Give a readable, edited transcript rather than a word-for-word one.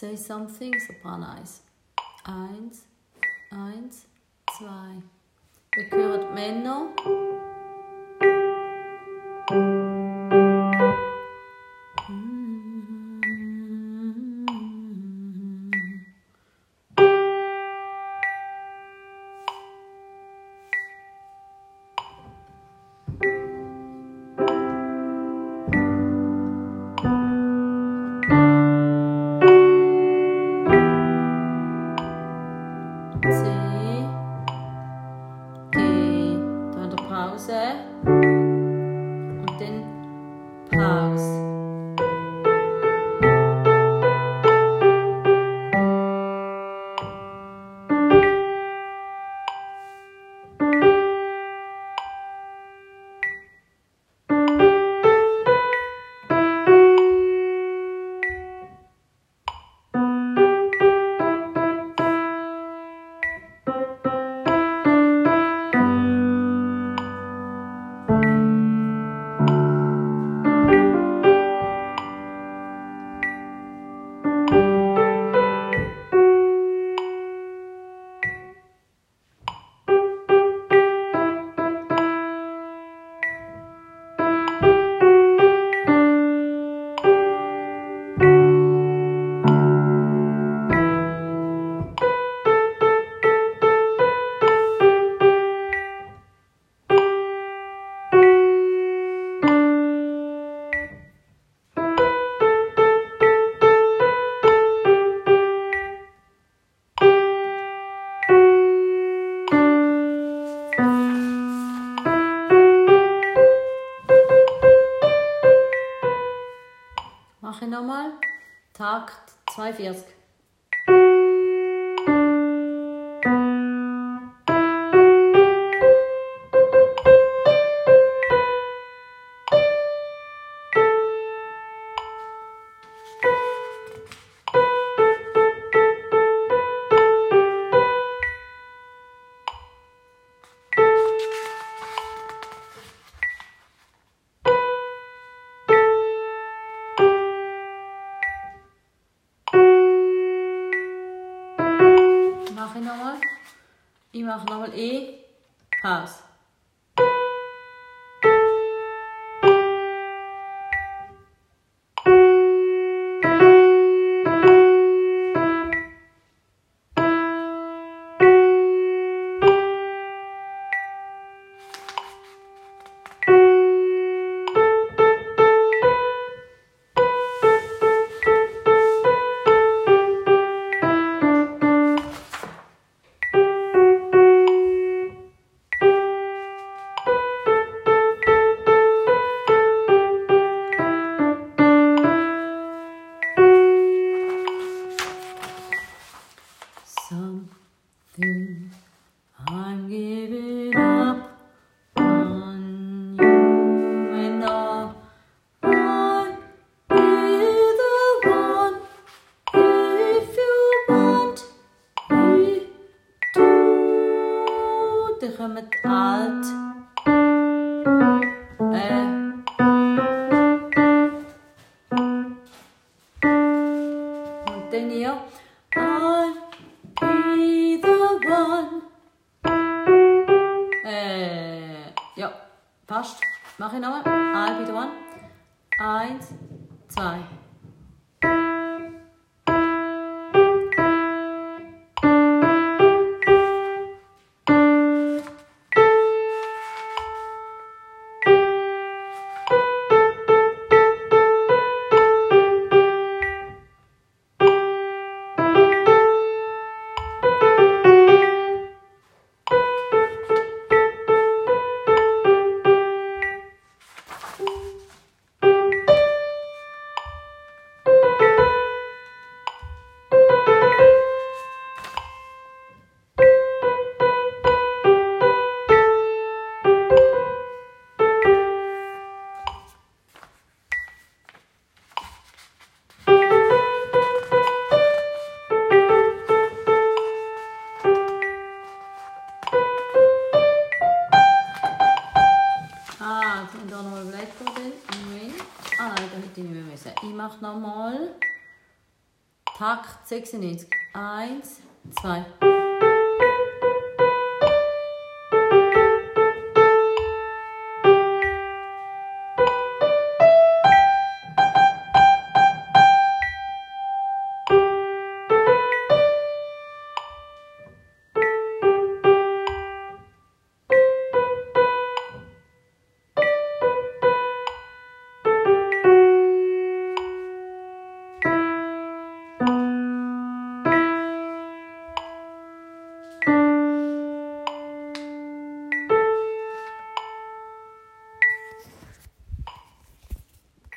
Say something, Sopraneis. 1, 1, 2. Wir hören die Männer. Und dann Pause. Mache ich nochmal. Takt 42. Mache ich nochmal. Ich mache nochmal E, Pause. Something I'm giving up on you and I'll be the one if you want me to. Dann kommt alt. Und dann hier. I'll be the one. Ja, passt. Mach ich nochmal. I'll be the one. 1, 2. Takt 96. 1, 2.